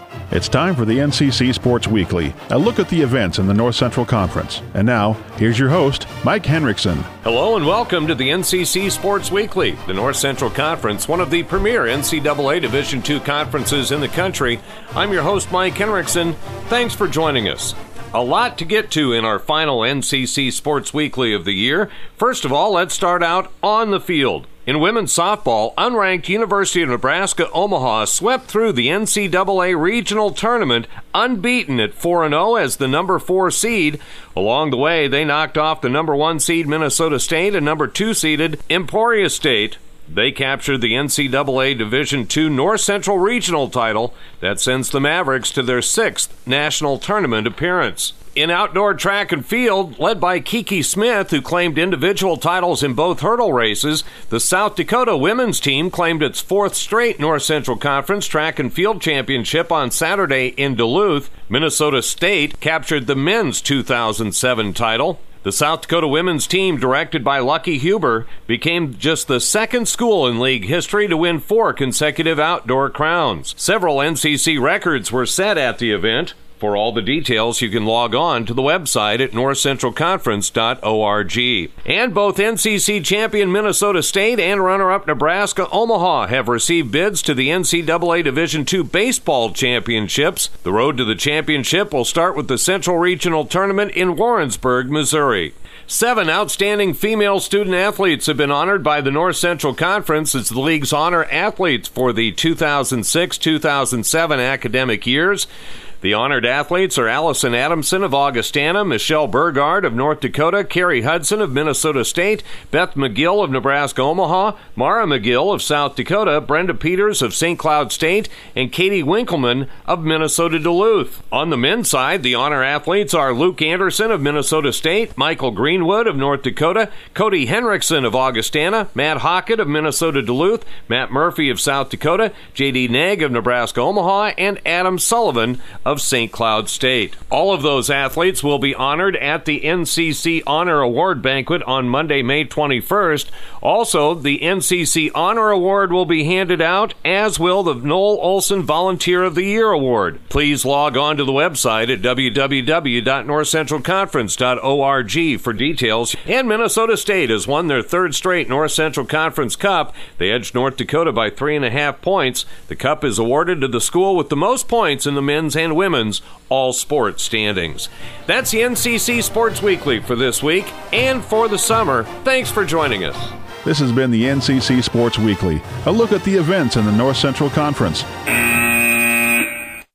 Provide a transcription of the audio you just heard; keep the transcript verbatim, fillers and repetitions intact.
It's time for the N C C Sports Weekly, a look at the events in the North Central Conference. And now, here's your host, Mike Henriksen. Hello and welcome to the N C C Sports Weekly. The North Central Conference, one of the premier N C double A Division two conferences in the country. I'm your host, Mike Henriksen. Thanks for joining us. A lot to get to in our final N C C Sports Weekly of the year. First of all, let's start out on the field. In women's softball, unranked University of Nebraska Omaha swept through the N C double A regional tournament unbeaten at four and oh as the number four seed. Along the way, they knocked off the number one seed Minnesota State and number two seeded Emporia State. They captured the N C double A Division two North Central Regional title that sends the Mavericks to their sixth national tournament appearance. In outdoor track and field, led by Kiki Smith, who claimed individual titles in both hurdle races, the South Dakota women's team claimed its fourth straight North Central Conference track and field championship on Saturday in Duluth. Minnesota State captured the men's two thousand seven title. The South Dakota women's team, directed by Lucky Huber, became just the second school in league history to win four consecutive outdoor crowns. Several N C C records were set at the event. For all the details, you can log on to the website at north central conference dot org. And both N C C champion Minnesota State and runner-up Nebraska Omaha have received bids to the N C double A Division two baseball championships. The road to the championship will start with the Central Regional Tournament in Warrensburg, Missouri. Seven outstanding female student athletes have been honored by the North Central Conference as the league's honor athletes for the two thousand six two thousand seven academic years. The honored athletes are Allison Adamson of Augustana, Michelle Burgard of North Dakota, Carrie Hudson of Minnesota State, Beth McGill of Nebraska Omaha, Mara McGill of South Dakota, Brenda Peters of Saint Cloud State, and Katie Winkleman of Minnesota Duluth. On the men's side, the honor athletes are Luke Anderson of Minnesota State, Michael Greenwood of North Dakota, Cody Henriksen of Augustana, Matt Hockett of Minnesota Duluth, Matt Murphy of South Dakota, J D Nag of Nebraska Omaha, and Adam Sullivan of Saint Cloud State. All of those athletes will be honored at the N C C Honor Award Banquet on Monday, May twenty-first. Also, the N C C Honor Award will be handed out, as will the Noel Olson Volunteer of the Year Award. Please log on to the website at w w w dot north central conference dot org for details. And Minnesota State has won their third straight North Central Conference Cup. They edged North Dakota by three and a half points. The cup is awarded to the school with the most points in the men's and women's all-sport standings. That's the N C C Sports Weekly for this week and for the summer. Thanks for joining us. This has been the N C C Sports Weekly, a look at the events in the North Central Conference.